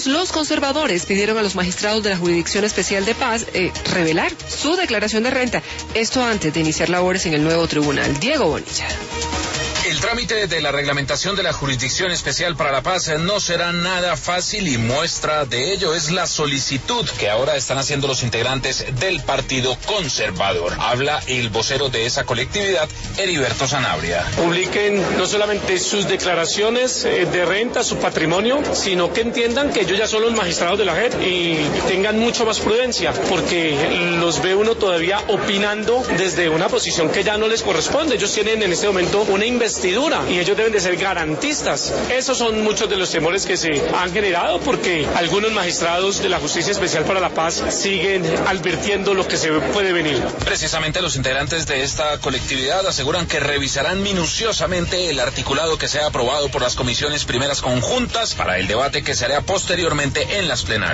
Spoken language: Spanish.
los conservadores pidieron a los magistrados de la Jurisdicción Especial de Paz revelar su declaración de renta, esto antes de iniciar labores en el nuevo tribunal. Diego Bonilla. El trámite de la reglamentación de la Jurisdicción Especial para la Paz no será nada fácil y muestra de ello es la solicitud que ahora están haciendo los integrantes del Partido Conservador. Habla el vocero de esa colectividad, Heriberto Sanabria. Publiquen no solamente sus declaraciones de renta, su patrimonio, sino que entiendan que ellos ya son los magistrados de la JEP y tengan mucho más prudencia, porque los ve uno todavía opinando desde una posición que ya no les corresponde. Ellos tienen en este momento una investigación y ellos deben de ser garantistas. Esos son muchos de los temores que se han generado porque algunos magistrados de la Justicia Especial para la Paz siguen advirtiendo lo que se puede venir. Precisamente los integrantes de esta colectividad aseguran que revisarán minuciosamente el articulado que sea aprobado por las comisiones primeras conjuntas para el debate que se hará posteriormente en las plenarias.